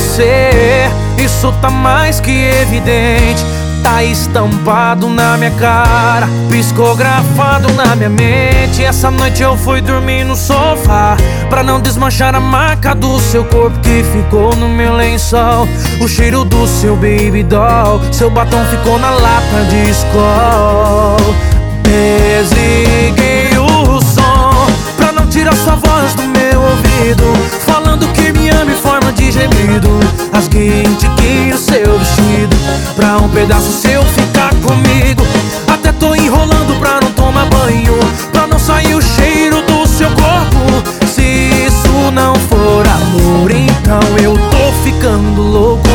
você, isso tá mais que evidente. Tá estampado na minha cara, psicografado na minha mente. Essa noite eu fui dormir no sofá pra não desmanchar a marca do seu corpo que ficou no meu lençol. O cheiro do seu baby doll, seu batom ficou na lata de Skol. Desliguei o som pra não tirar sua voz do meu ouvido, falando que me ama em forma de gemido. Rasguei um tiquinho no seu vestido pra um pedaço seu ficar comigo. Até tô enrolando pra não tomar banho, pra não sair o cheiro do seu corpo. Se isso não for amor, então eu tô ficando louco.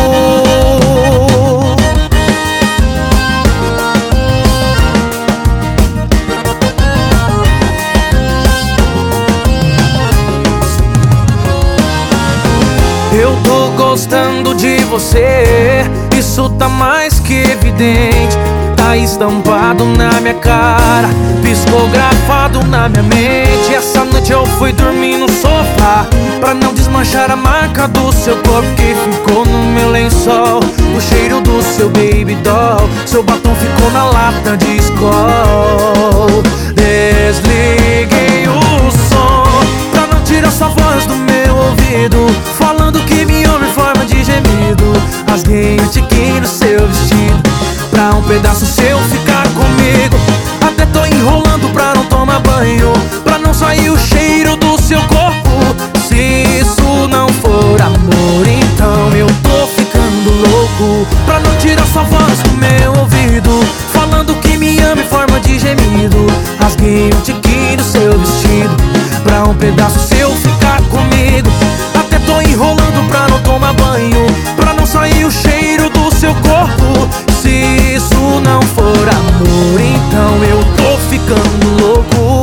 Eu tô gostando de você, isso tá mais que evidente. Tá estampado na minha cara, psicografado na minha mente. Essa noite eu fui dormir no sofá pra não desmanchar a marca do seu corpo que ficou no meu lençol. O cheiro do seu baby doll, seu batom ficou na lata de Skol. Desliguei o som pra não tirar sua voz do meu ouvido, falando que me ama em forma de gemido. Rasguei um tiquinho no seu vestido pra um pedaço seu ficar comigo. Até tô enrolando pra não tomar banho, pra não sair o cheiro do seu corpo. Se isso não for amor, então eu tô ficando louco. Pra não tirar sua voz do meu ouvido, falando que me ama em forma de gemido. Rasguei um tiquinho no seu vestido pra um pedaço seu ficar comigo. Até tô enrolando pra não tomar banho, pra não sair o cheiro do seu corpo. Se isso não for amor, então eu tô ficando louco.